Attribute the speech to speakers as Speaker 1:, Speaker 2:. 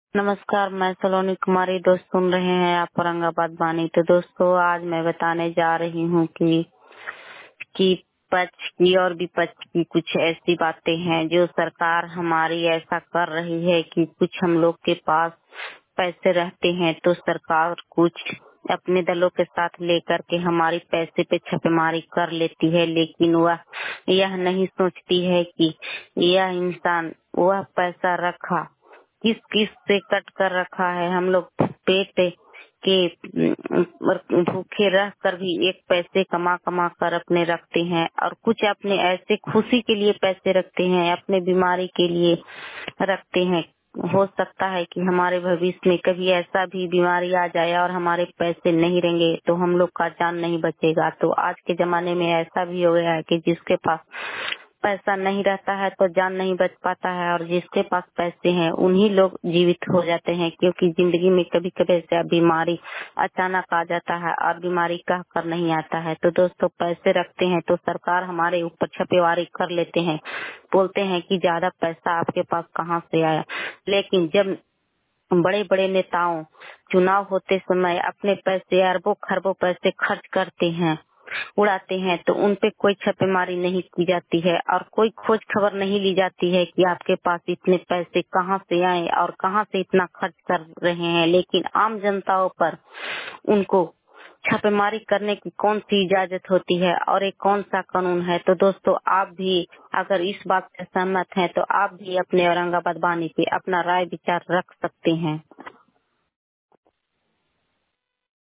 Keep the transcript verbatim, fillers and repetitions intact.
Speaker 1: नमस्कार, मैं सलोनी कुमारी। दोस्त सुन रहे हैं आप औरंगाबाद बानी। तो दोस्तों, आज मैं बताने जा रही हूँ कि कि पक्ष की और विपक्ष की कुछ ऐसी बातें हैं जो सरकार हमारी ऐसा कर रही है कि कुछ हम लोग के पास पैसे रहते हैं तो सरकार कुछ अपने दलों के साथ लेकर के हमारी पैसे पे छापेमारी कर लेती है, लेकिन वह यह नहीं सोचती है कि यह इंसान वह पैसा रखा किस किस से कट कर रखा है। हम लोग पेट के भूखे रह कर भी एक पैसे कमा कमा कर अपने रखते हैं, और कुछ अपने ऐसे खुशी के लिए पैसे रखते हैं, अपने बीमारी के लिए रखते हैं। हो सकता है कि हमारे भविष्य में कभी ऐसा भी बीमारी आ जाए और हमारे पैसे नहीं रहेंगे तो हम लोग का जान नहीं बचेगा। तो आज के जमाने में ऐसा भी हो गया है कि जिसके पास पैसा नहीं रहता है तो जान नहीं बच पाता है, और जिसके पास पैसे हैं उन्हीं लोग जीवित हो जाते हैं, क्योंकि जिंदगी में कभी कभी ऐसा बीमारी अचानक आ जाता है और बीमारी कह कर नहीं आता है। तो दोस्तों, पैसे रखते हैं तो सरकार हमारे ऊपर छापेमारी कर लेते हैं, बोलते हैं कि ज्यादा पैसा आपके पास कहाँ से आया। लेकिन जब बड़े बड़े नेताओं चुनाव होते समय अपने पैसे अरबों खरबों पैसे खर्च करते हैं, उड़ाते हैं, तो उन पे कोई छापेमारी नहीं की जाती है और कोई खोज खबर नहीं ली जाती है कि आपके पास इतने पैसे कहाँ से आए और कहाँ से इतना खर्च कर रहे हैं। लेकिन आम जनताओं पर उनको छापेमारी करने की कौन सी इजाजत होती है और एक कौन सा कानून है। तो दोस्तों, आप भी अगर इस बात से सहमत हैं तो आप भी अपने औरंगाबाद बानी पे अपना राय विचार रख सकते हैं।